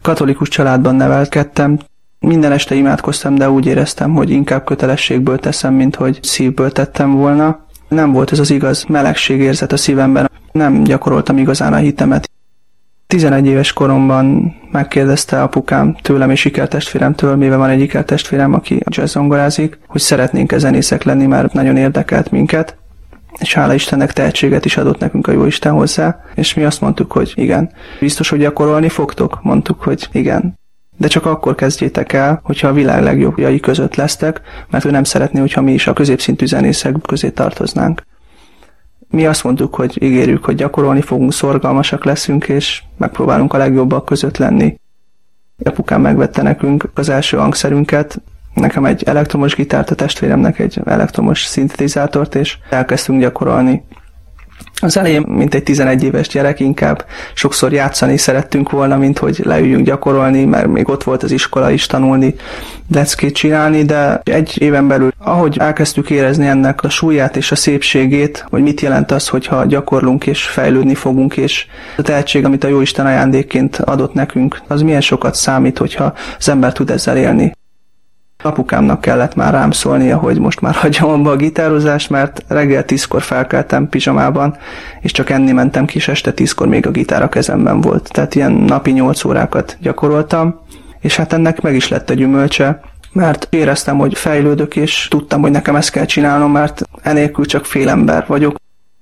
Katolikus családban nevelkedtem, minden este imádkoztam, de úgy éreztem, hogy inkább kötelességből teszem, mint hogy szívből tettem volna. Nem volt ez az igaz melegségérzet a szívemben, nem gyakoroltam igazán a hitemet. 11 éves koromban megkérdezte apukám tőlem és ikertestvéremtől, mivel van egy ikertestvérem, aki jazzzongorázik, hogy szeretnénk-e zenészek lenni, mert nagyon érdekelt minket, és hála Istennek tehetséget is adott nekünk a Jóisten hozzá, és mi azt mondtuk, hogy igen. Biztos, hogy gyakorolni fogtok? Mondtuk, hogy igen. De csak akkor kezdjétek el, hogyha a világ legjobbjai között lesztek, mert ő nem szeretné, hogyha mi is a középszintű zenészek közé tartoznánk. Mi azt mondtuk, hogy ígérjük, hogy gyakorolni fogunk, szorgalmasak leszünk, és megpróbálunk a legjobbak között lenni. Apukám megvette nekünk az első hangszerünket, nekem egy elektromos gitárt, a testvéremnek egy elektromos szintetizátort, és elkezdtünk gyakorolni. Az elején, mint egy 11 éves gyerek, inkább sokszor játszani szerettünk volna, mint hogy leüljünk gyakorolni, mert még ott volt az iskola is tanulni, leckét csinálni, de egy éven belül, ahogy elkezdtük érezni ennek a súlyát és a szépségét, hogy mit jelent az, hogyha gyakorlunk és fejlődni fogunk, és a tehetség, amit a Jóisten ajándékként adott nekünk, az milyen sokat számít, hogyha az ember tud ezzel élni. Apukámnak kellett már rám szólnia, hogy most már hagyjam abba a gitározást, mert reggel 10-kor felkeltem pizsamában, és csak enni mentem ki, és este 10-kor még a gitár a kezemben volt. Tehát ilyen napi 8 órákat gyakoroltam, és hát ennek meg is lett a gyümölcse, mert éreztem, hogy fejlődök, és tudtam, hogy nekem ezt kell csinálnom, mert enélkül csak félember vagyok.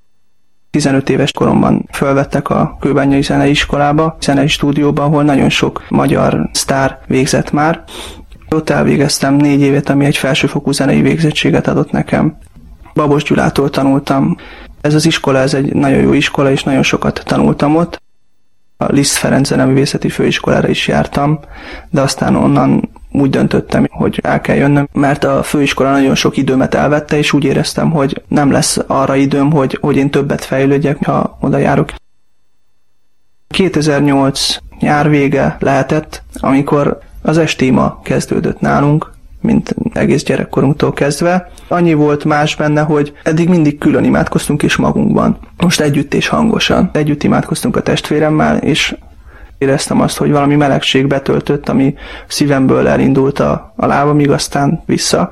15 éves koromban fölvettek a Kőbányai Zeneiskolába, zenei stúdióba, ahol nagyon sok magyar sztár végzett már. Ott elvégeztem 4 évet, ami egy felsőfokú zenei végzettséget adott nekem. Babos Gyulától tanultam. Ez az iskola, ez egy nagyon jó iskola, és nagyon sokat tanultam ott. A Liszt Ferenc Zeneművészeti Főiskolára is jártam, de aztán onnan úgy döntöttem, hogy el kell jönnöm, mert a főiskola nagyon sok időmet elvette, és úgy éreztem, hogy nem lesz arra időm, hogy én többet fejlődjek, ha oda járok. 2008 nyár vége lehetett, amikor az estéma kezdődött nálunk, mint egész gyerekkorunktól kezdve. Annyi volt más benne, hogy eddig mindig külön imádkoztunk és magunkban. Most együtt és hangosan. Együtt imádkoztunk a testvéremmel, és éreztem azt, hogy valami melegség betöltött, ami szívemből elindult a lábamig, aztán vissza.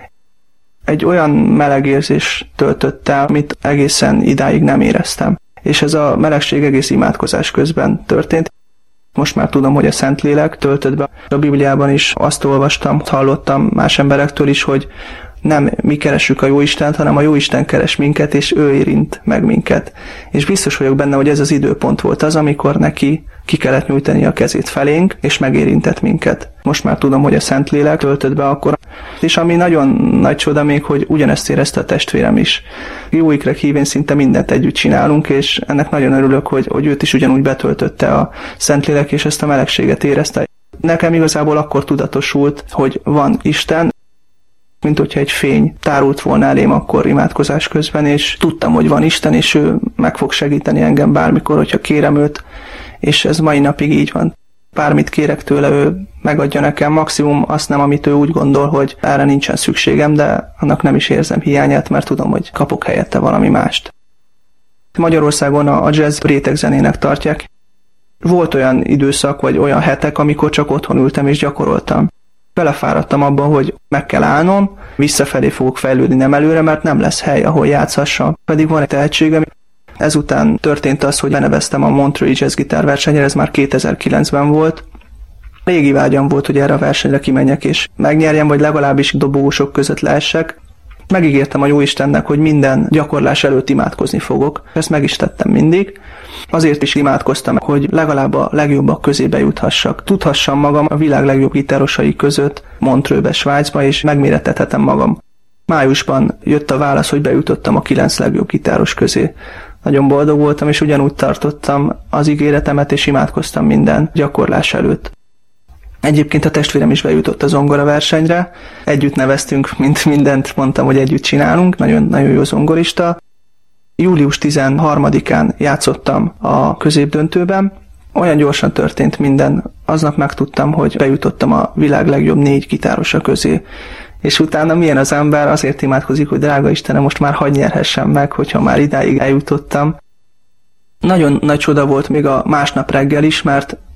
Egy olyan meleg érzés töltött el, amit egészen idáig nem éreztem. És ez a melegség egész imádkozás közben történt. Most már tudom, hogy a Szentlélek töltött be. A Bibliában is azt olvastam, hallottam más emberektől is, hogy nem mi keressük a Jóistent, hanem a Jóisten keres minket, és ő érint meg minket. És biztos vagyok benne, hogy ez az időpont volt az, amikor neki ki kellett nyújtani a kezét felénk, és megérintett minket. Most már tudom, hogy a Szentlélek töltött be akkor. És ami nagyon nagy csoda még, hogy ugyanezt érezte a testvérem is. Jó ikrek hívén szinte mindent együtt csinálunk, és ennek nagyon örülök, hogy őt is ugyanúgy betöltötte a Szentlélek, és ezt a melegséget érezte. Nekem igazából akkor tudatosult, hogy van Isten, mint hogyha egy fény tárult volna elém akkor imádkozás közben, és tudtam, hogy van Isten, és ő meg fog segíteni engem bármikor, hogyha kérem őt, és ez mai napig így van. Bármit kérek tőle, ő megadja nekem, maximum azt nem, amit ő úgy gondol, hogy erre nincsen szükségem, de annak nem is érzem hiányát, mert tudom, hogy kapok helyette valami mást. Magyarországon a jazz rétegzenének tartják. Volt olyan időszak, vagy olyan hetek, amikor csak otthon ültem és gyakoroltam. Belefáradtam abba, hogy meg kell állnom, visszafelé fogok fejlődni, nem előre, mert nem lesz hely, ahol játszhassam. Pedig van egy tehetségem. Ezután történt az, hogy beneveztem a Montreux Jazz Gitár versenyre, ez már 2009-ben volt. Régi vágyam volt, hogy erre a versenyre kimenjek és megnyerjem, vagy legalábbis dobogósok között leessek. Megígértem a Jóistennek, hogy minden gyakorlás előtt imádkozni fogok. Ezt meg is tettem mindig. Azért is imádkoztam, hogy legalább a legjobbak közé bejuthassak. Tudhassam magam a világ legjobb gitárosai között Montreuxbe, Svájcba, és megmérettethetem magam. Májusban jött a válasz, hogy bejutottam a 9 legjobb gitáros közé. Nagyon boldog voltam, és ugyanúgy tartottam az ígéretemet, és imádkoztam minden gyakorlás előtt. Egyébként a testvérem is bejutott a zongora versenyre. Együtt neveztünk, mint mindent mondtam, hogy együtt csinálunk. Nagyon jó zongorista. Július 13-án játszottam a középdöntőben. Olyan gyorsan történt minden. Aznap megtudtam, hogy bejutottam a világ legjobb 4 gitárosa közé. És utána milyen az ember, azért imádkozik, hogy drága Istenem, most már hadd nyerhessem meg, hogyha már idáig eljutottam. Nagyon nagy csoda volt még a másnap reggel is, mert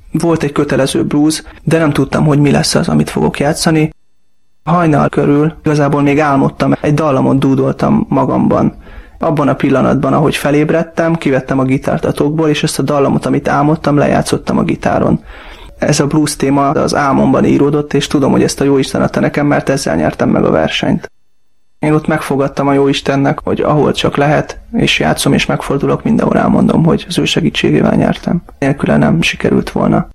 Volt egy kötelező blues, de nem tudtam, hogy mi lesz az, amit fogok játszani. Hajnal körül igazából még álmodtam, egy dallamot dúdoltam magamban. Abban a pillanatban, ahogy felébredtem, kivettem a gitárt a tokból, és ezt a dallamot, amit álmodtam, lejátszottam a gitáron. Ez a blues téma az álmomban íródott, és tudom, hogy ezt a Jóisten adta nekem, mert ezzel nyertem meg a versenyt. Én ott megfogadtam a Jóistennek, hogy ahol csak lehet, és játszom, és megfordulok, mindenhol elmondom, hogy az ő segítségével nyertem. Nélküle nem sikerült volna.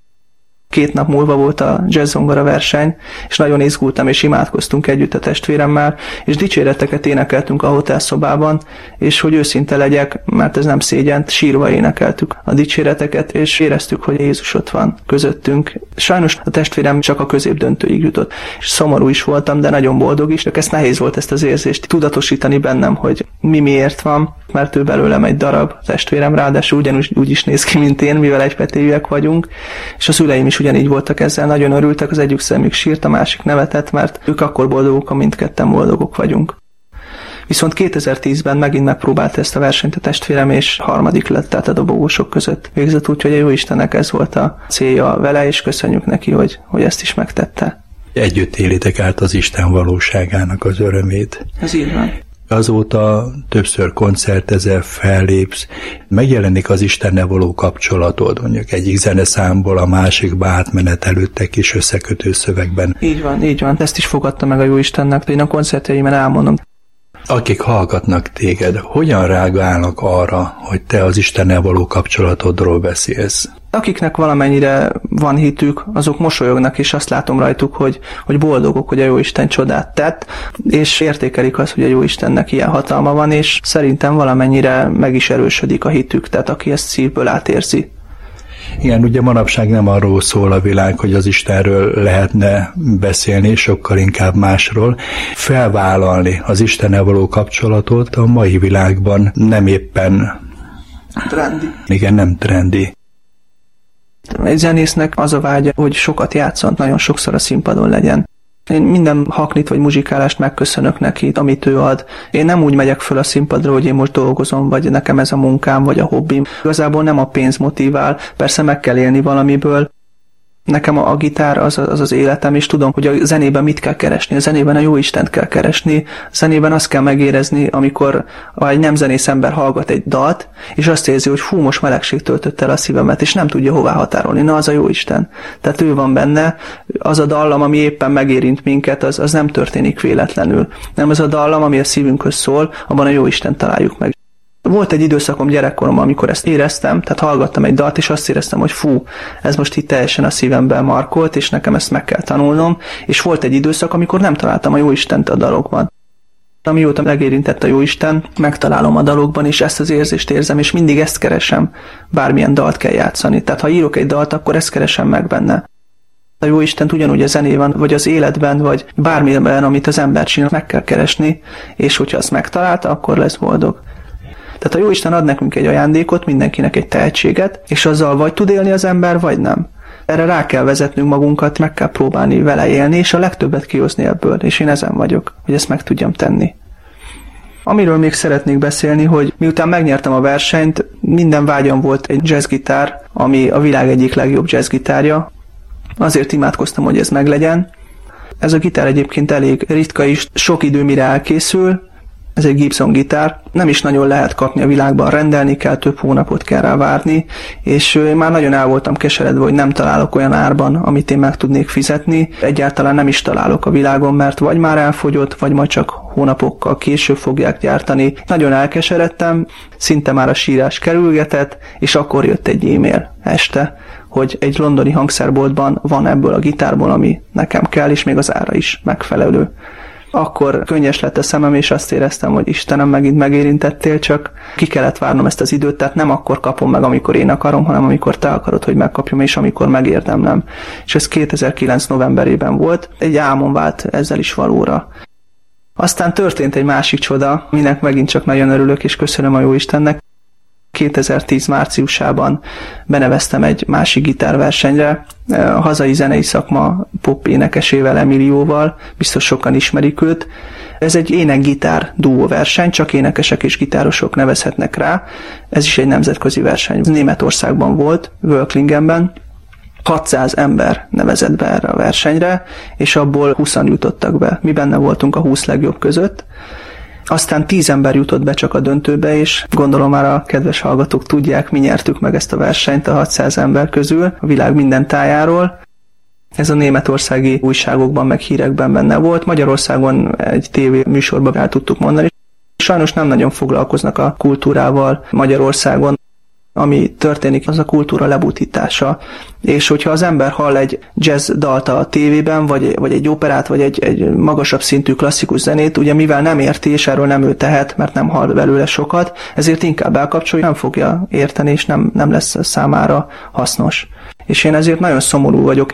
2 nap múlva volt a jazz-zongora verseny, és nagyon izgultam, és imádkoztunk együtt a testvéremmel, és dicséreteket énekeltünk a hotelszobában, és hogy őszinte legyek, mert ez nem szégyent, sírva énekeltük a dicséreteket, és éreztük, hogy Jézus ott van közöttünk. Sajnos a testvérem csak a középdöntőig jutott, és szomorú is voltam, de nagyon boldog is, csak nehéz volt ezt az érzést tudatosítani bennem, hogy mi miért van, mert ő belőlem egy darab testvérem, ráadásul ugyanúgy úgy is néz ki, mint én, mivel egypetéjűek vagyunk, és a szüleim is ugyanígy voltak ezzel, nagyon örültek, az egyik szemük sírt, a másik nevetett, mert ők akkor boldogok, ha mindketten boldogok vagyunk. Viszont 2010-ben megint megpróbálta ezt a versenyt a testvérem, és harmadik lett, tehát a dobogósok között végzett, úgyhogy a Jóistennek ez volt a célja vele, és köszönjük neki, hogy ezt is megtette. Együtt élitek át az Isten valóságának az örömét. Ez így van. Azóta többször koncertezel, fellépsz, megjelenik az Istennel való kapcsolatod, mondjuk egyik zeneszámból a másikba átmenetelődtek is összekötő szövegben. Így van, ezt is fogadta meg a Jóistennek, én a koncertjeimen elmondom. Akik hallgatnak téged, hogyan reagálnak arra, hogy te az Istennel való kapcsolatodról beszélsz? Akiknek valamennyire van hitük, azok mosolyognak, és azt látom rajtuk, hogy boldogok, hogy a Jóisten csodát tett, és értékelik azt, hogy a Jóistennek ilyen hatalma van, és szerintem valamennyire meg is erősödik a hitük, tehát aki ezt szívből átérzi. Igen, ugye manapság nem arról szól a világ, hogy az Istenről lehetne beszélni, sokkal inkább másról. Felvállalni az Istennel való kapcsolatot a mai világban nem éppen trendi. Igen, nem trendi. Egy zenésznek az a vágya, hogy sokat játszon, nagyon sokszor a színpadon legyen. Én minden haknit vagy muzsikálást megköszönök neki, amit ő ad. Én nem úgy megyek föl a színpadra, hogy én most dolgozom, vagy nekem ez a munkám, vagy a hobbim. Igazából nem a pénz motivál, persze meg kell élni valamiből. Nekem a gitár az életem, és tudom, hogy a zenében mit kell keresni. A zenében a Jóistent kell keresni, a zenében azt kell megérezni, amikor egy nem zenész ember hallgat egy dalt, és azt érzi, hogy fú, most melegség töltött el a szívemet, és nem tudja hová határolni. Na, az a Jóisten. Tehát ő van benne, az a dallam, ami éppen megérint minket, az nem történik véletlenül. Nem az a dallam, ami a szívünkhöz szól, abban a Jóisten találjuk meg. Volt egy időszakom gyerekkoromban, amikor ezt éreztem, tehát hallgattam egy dalt, és azt éreztem, hogy fú, ez most itt teljesen a szívemben markolt, és nekem ezt meg kell tanulnom, és volt egy időszak, amikor nem találtam a Jóistent a dalokban. Amióta megérintett a Jóisten, megtalálom a dalokban, és ezt az érzést érzem, és mindig ezt keresem, bármilyen dalt kell játszani. Tehát ha írok egy dalt, akkor ezt keresem meg benne. A Jóistent ugyanúgy a zenében, vagy az életben, vagy bármilyen, amit az ember csinál, meg kell keresni, és hogyha azt megtalálta, akkor lesz boldog. Tehát a Jóisten ad nekünk egy ajándékot, mindenkinek egy tehetséget, és azzal vagy tud élni az ember, vagy nem. Erre rá kell vezetnünk magunkat, meg kell próbálni vele élni, és a legtöbbet kihozni ebből, és én ezen vagyok, hogy ezt meg tudjam tenni. Amiről még szeretnék beszélni, hogy miután megnyertem a versenyt, minden vágyam volt egy jazzgitár, ami a világ egyik legjobb jazzgitárja. Azért imádkoztam, hogy ez meglegyen. Ez a gitár egyébként elég ritka is, sok idő mire elkészül. Ez egy Gibson gitár, nem is nagyon lehet kapni a világban, rendelni kell, több hónapot kell rá várni, és én már nagyon el voltam keseredve, hogy nem találok olyan árban, amit én meg tudnék fizetni. Egyáltalán nem is találok a világon, mert vagy már elfogyott, vagy majd csak hónapokkal később fogják gyártani. Nagyon elkeseredtem, szinte már a sírás kerülgetett, és akkor jött egy e-mail este, hogy egy londoni hangszerboltban van ebből a gitárból, ami nekem kell, és még az ára is megfelelő. Akkor könnyes lett a szemem, és azt éreztem, hogy Istenem, megint megérintettél, csak ki kellett várnom ezt az időt, tehát nem akkor kapom meg, amikor én akarom, hanem amikor te akarod, hogy megkapjam, és amikor megérdemlem. És ez 2009. novemberében volt, egy álmom vált ezzel is valóra. Aztán történt egy másik csoda, aminek megint csak nagyon örülök, és köszönöm a Jóistennek. 2010 márciusában beneveztem egy másik gitárversenyre, a hazai zenei szakma pop énekesével, Emilióval, biztos sokan ismerik őt. Ez egy ének-gitár duó verseny, csak énekesek és gitárosok nevezhetnek rá. Ez is egy nemzetközi verseny. Németországban volt, Völklingenben, 600 ember nevezett be erre a versenyre, és abból 20-an jutottak be. Mi benne voltunk a 20 legjobb között. Aztán 10 ember jutott be csak a döntőbe, és gondolom már a kedves hallgatók tudják, mi nyertük meg ezt a versenyt a 600 ember közül, a világ minden tájáról. Ez a németországi újságokban, meg hírekben benne volt. Magyarországon egy tévé műsorban el tudtuk mondani. Sajnos nem nagyon foglalkoznak a kultúrával Magyarországon. Ami történik, az a kultúra lebutítása. És hogyha az ember hall egy jazz dalt a tévében, vagy egy operát, vagy egy magasabb szintű klasszikus zenét, ugye mivel nem érti, és erről nem ő tehet, mert nem hall belőle sokat, ezért inkább elkapcsolja, nem fogja érteni, és nem lesz számára hasznos. És én ezért nagyon szomorú vagyok.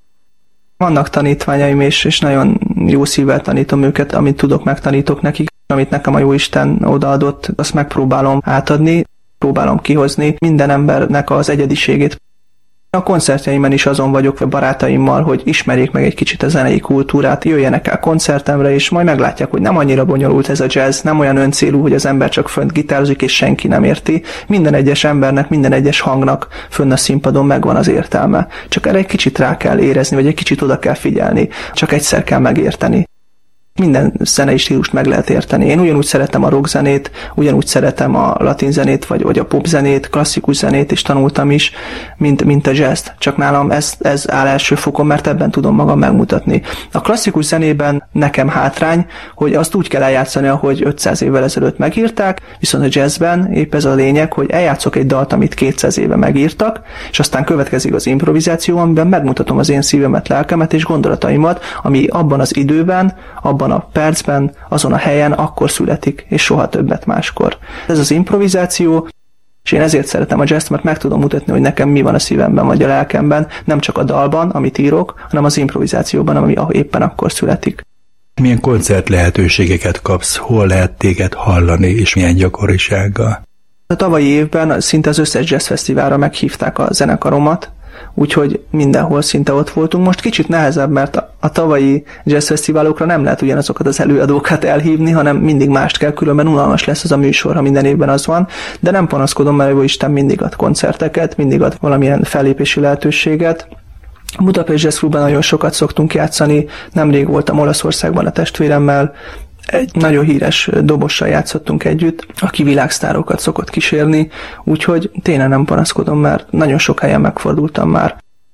Vannak tanítványaim, és nagyon jó szívvel tanítom őket, amit tudok, megtanítok nekik, amit nekem a Jóisten odaadott, azt megpróbálom átadni, próbálom kihozni minden embernek az egyediségét. A koncertjeimen is azon vagyok barátaimmal, hogy ismerjék meg egy kicsit a zenei kultúrát, jöjjenek el koncertemre, és majd meglátják, hogy nem annyira bonyolult ez a jazz, nem olyan öncélú, hogy az ember csak fönt gitározik, és senki nem érti. Minden egyes embernek, minden egyes hangnak fönn a színpadon megvan az értelme. Csak erre egy kicsit rá kell érezni, vagy egy kicsit oda kell figyelni. Csak egyszer kell megérteni. Minden zenei stílust meg lehet érteni. Én ugyanúgy szeretem a rock zenét, ugyanúgy szeretem a latin zenét, vagy a pop zenét, klasszikus zenét is tanultam is, mint a jazz-t. Csak nálam ez áll első fokon, mert ebben tudom magam megmutatni. A klasszikus zenében nekem hátrány, hogy azt úgy kell eljátszani, ahogy 500 évvel ezelőtt megírták, viszont a jazzben épp ez a lényeg, hogy eljátszok egy dalt, amit 200 éve megírtak, és aztán következik az improvizáció, amiben megmutatom az én szívemet, lelkemet és gondolataimat, ami abban az időben, abban a percben, azon a helyen akkor születik, és soha többet máskor. Ez az improvizáció, és én ezért szeretem a jazzt, mert meg tudom mutatni, hogy nekem mi van a szívemben vagy a lelkemben, nem csak a dalban, amit írok, hanem az improvizációban, ami éppen akkor születik. Milyen koncert lehetőségeket kapsz, hol lehet téged hallani, és milyen gyakorisággal? A tavalyi évben szinte az összes jazzfesztiválra meghívták a zenekaromat, úgyhogy mindenhol szinte ott voltunk. Most kicsit nehezebb, mert a tavalyi jazzfesztiválokra nem lehet ugyanazokat az előadókat elhívni, hanem mindig mást kell, különben unalmas lesz az a műsor, ha minden évben az van, de nem panaszkodom, mert jó Isten mindig ad koncerteket, mindig ad valamilyen fellépési lehetőséget. Budapest Jazz Clubban nagyon sokat szoktunk játszani, nemrég voltam Olaszországban a testvéremmel, egy nagyon híres dobossal játszottunk együtt, aki világsztárokat szokott kísérni, úgyhogy tényleg nem panaszkodom, mert nagyon sok helyen megfordultam már.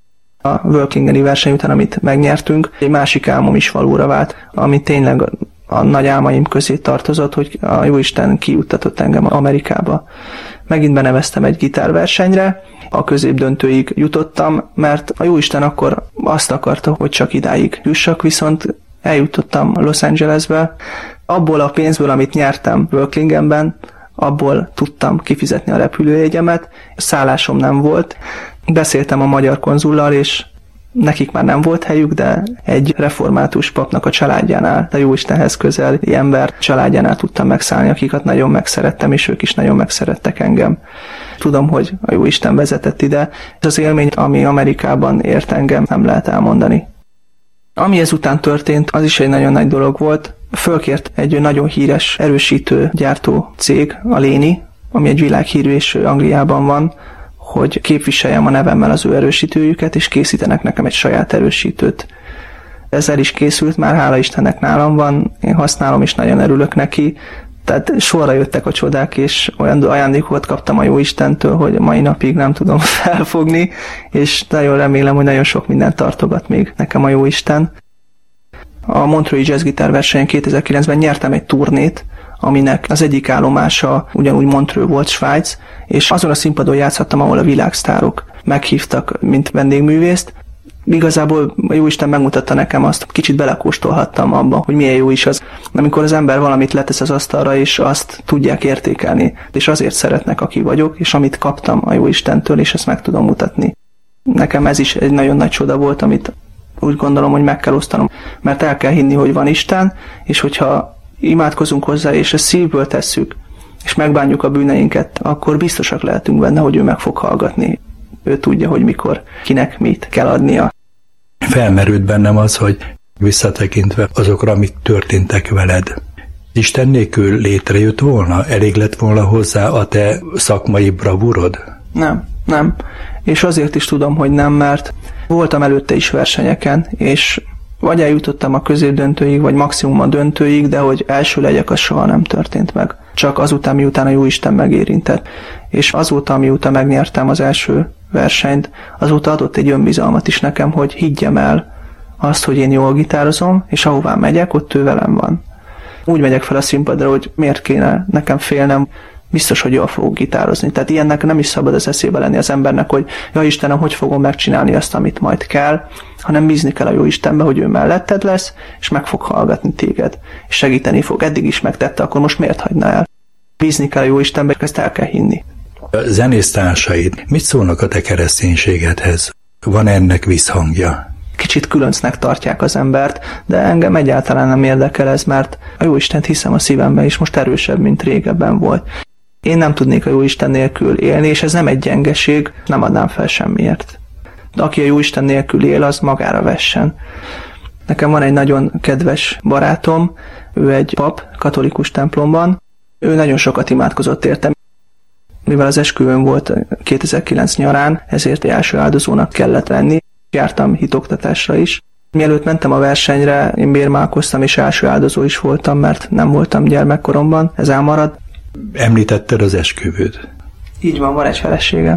A Worklingeni verseny után, amit megnyertünk, egy másik álmom is valóra vált, ami tényleg a nagy álmaim közé tartozott, hogy a Jóisten kijuttatott engem Amerikába. Megint beneveztem egy gitárversenyre, a középdöntőig jutottam, mert a Jóisten akkor azt akarta, hogy csak idáig jussak, viszont eljutottam Los Angelesbe. Abból a pénzből, amit nyertem Worklingenben, abból tudtam kifizetni a repülőjegyemet. Szállásom nem volt. Beszéltem a magyar konzullal, és nekik már nem volt helyük, de egy református papnak a családjánál, a Jóistenhez közeli ember családjánál tudtam megszállni, akiket nagyon megszerettem, és ők is nagyon megszerettek engem. Tudom, hogy a Jóisten vezetett ide. Ez az élmény, ami Amerikában ért engem, nem lehet elmondani. Ami ezután történt, az is egy nagyon nagy dolog volt. Fölkért egy nagyon híres erősítő gyártó cég, a Léni, ami egy világhírű és Angliában van, hogy képviseljem a nevemmel az ő erősítőjüket, és készítenek nekem egy saját erősítőt. Ez el is készült, már hála Istennek nálam van, én használom, és nagyon örülök neki. Tehát sorra jöttek a csodák, és olyan ajándékokat kaptam a Jóistentől, hogy mai napig nem tudom felfogni, és nagyon remélem, hogy nagyon sok mindent tartogat még nekem a Jóisten. A Montreux Jazz Gitár versenyen 2009-ben nyertem egy turnét, aminek az egyik állomása ugyanúgy Montreux volt, Svájc, és azon a színpadon játszhattam, ahol a világsztárok meghívtak, mint vendégművészt. Igazából a Jóisten megmutatta nekem azt, kicsit belekóstolhattam abba, hogy milyen jó is az, amikor az ember valamit letesz az asztalra, és azt tudják értékelni, és azért szeretnek, aki vagyok, és amit kaptam a Jóistentől, és ezt meg tudom mutatni. Nekem ez is egy nagyon nagy csoda volt, amit úgy gondolom, hogy meg kell osztanom, mert el kell hinni, hogy van Isten, és hogyha imádkozunk hozzá, és ezt szívből tesszük, és megbánjuk a bűneinket, akkor biztosak lehetünk benne, hogy ő meg fog hallgatni. Ő tudja, hogy mikor, kinek mit kell adnia. Felmerült bennem az, hogy visszatekintve azokra, amik történtek veled, Isten nélkül létrejött volna? Elég lett volna hozzá a te szakmai bravúrod? Nem. és azért is tudom, hogy nem, mert voltam előtte is versenyeken, és vagy eljutottam a középdöntőig, vagy maximum a döntőig, de hogy első legyek, az soha nem történt meg. Csak azután, miután a Jóisten megérintett. És azóta, miután megnyertem az első versenyt, azóta adott egy önbizalmat is nekem, hogy higgyem el azt, hogy én jól gitározom, és ahová megyek, ott ő velem van. Úgy megyek fel a színpadra, hogy miért kéne nekem félnem, biztos, hogy jól fogok gitározni. Tehát ilyennek nem is szabad az eszébe lenni az embernek, hogy ja Istenem, hogy fogom megcsinálni azt, amit majd kell, hanem bízni kell a jó Istenbe, hogy ő melletted lesz, és meg fog hallgatni téged, és segíteni fog. Eddig is megtette, akkor most miért hagyna el? Bízni kell a jó Istenbe, ezt el kell hinni. A zenésztársaid mit szólnak a te kereszténységedhez? Van ennek visszhangja? Kicsit különcnek tartják az embert, de engem egyáltalán nem érdekel ez, mert a Jóistent hiszem a szívemben, és most erősebb, mint régebben volt. Én nem tudnék a Jóisten nélkül élni, és ez nem egy gyengeség, nem adnám fel semmiért. De aki a Jóisten nélkül él, az magára vessen. Nekem van egy nagyon kedves barátom, ő egy pap, katolikus templomban, ő nagyon sokat imádkozott értem. Mivel az esküvőm volt 2009 nyarán, ezért első áldozónak kellett lenni. Jártam hitoktatásra is. Mielőtt mentem a versenyre, én bérmálkoztam, és első áldozó is voltam, mert nem voltam gyermekkoromban, ez elmarad. Említetted az esküvőd. Így van egy feleségem.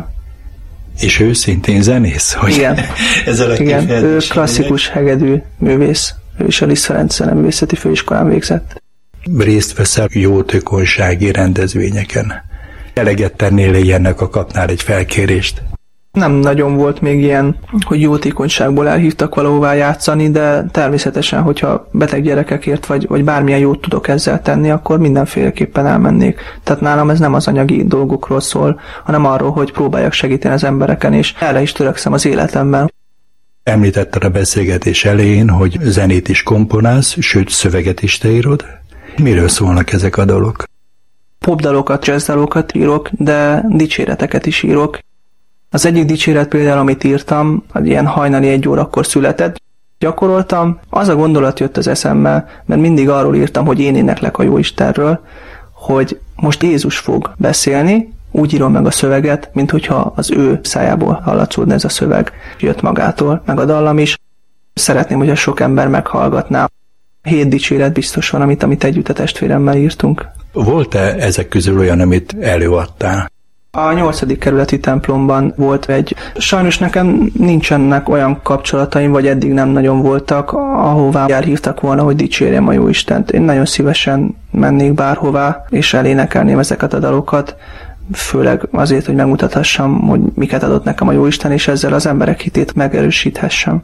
És ő szintén zenész? Hogy igen, ezzel a igen, ő klasszikus hegedű művész, ő is a Liszt Ferenc Zeneművészeti Főiskolán végzett. Részt veszel jótékonysági rendezvényeken. Eleget tennél ilyennek, a kapnál egy felkérést? Nem nagyon volt még ilyen, hogy jótékonyságból elhívtak valahová játszani, de természetesen, hogyha beteg gyerekekért vagy bármilyen jót tudok ezzel tenni, akkor mindenféleképpen elmennék. Tehát nálam ez nem az anyagi dolgokról szól, hanem arról, hogy próbáljak segíteni az embereken, és erre is törekszem az életemben. Említetted a beszélgetés elején, hogy zenét is komponálsz, sőt szöveget is te írod. Miről szólnak ezek a dalok? Popdalokat, jazzdalokat írok, de dicséreteket is írok. Az egyik dicséret például, amit írtam, ilyen hajnali 1 órakor született, gyakoroltam, az a gondolat jött az eszembe, mert mindig arról írtam, hogy én éneklek a Jóistenről, hogy most Jézus fog beszélni, úgy írom meg a szöveget, mint hogyha az ő szájából hallatszódna ez a szöveg, jött magától, meg a dallam is. Szeretném, hogy a sok ember meghallgatná. 7 dicséret biztos van, amit együtt a testvéremmel írtunk. Volt-e ezek közül olyan, amit előadtál? A 8. kerületi templomban volt egy, sajnos nekem nincsenek olyan kapcsolataim, vagy eddig nem nagyon voltak, ahová elhívtak volna, hogy dicsérjem a Jóistent. Én nagyon szívesen mennék bárhová, és elénekelném ezeket a dalokat, főleg azért, hogy megmutathassam, hogy miket adott nekem a Jóisten, és ezzel az emberek hitét megerősíthessem.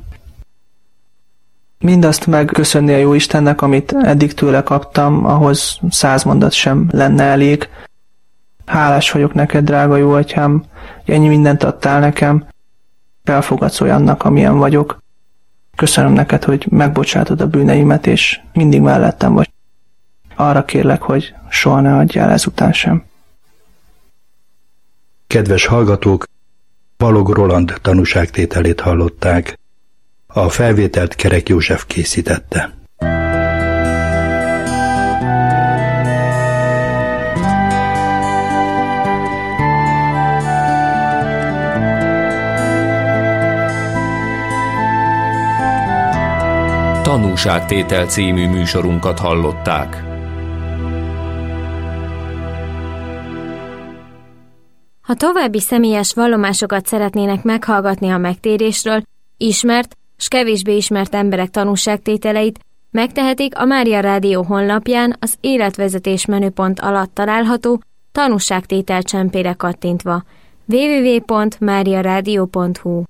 Mindazt megköszönni a Jóistennek, amit eddig tőle kaptam, ahhoz 100 mondat sem lenne elég. Hálás vagyok neked, drága jó atyám, hogy ennyi mindent adtál nekem, elfogadsz olyannak, amilyen vagyok. Köszönöm neked, hogy megbocsátod a bűneimet, és mindig mellettem vagy. Arra kérlek, hogy soha ne adjál ezután sem. Kedves hallgatók, Balog Roland tanúságtételét hallották. A felvételt Kerek József készítette. Tanúságtétel című műsorunkat hallották. Ha további személyes vallomásokat szeretnének meghallgatni a megtérésről, ismert s kevésbé ismert emberek tanúságtételeit, megtehetik a Mária Rádió honlapján az életvezetés menüpont alatt található tanúságtétel csempére kattintva. www.mariaradio.hu.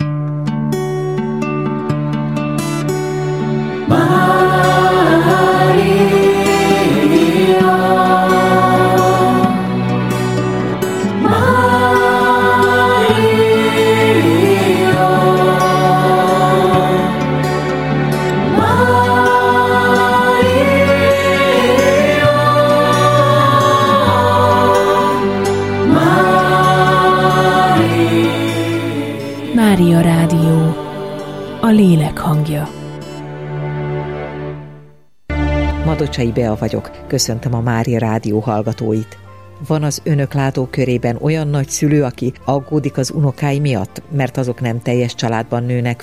Mária Rádió, a lélek hangja. Madocsai Bea vagyok, köszöntöm a Mária Rádió hallgatóit. Van az önök látókörében olyan nagyszülő, aki aggódik az unokái miatt, mert azok nem teljes családban nőnek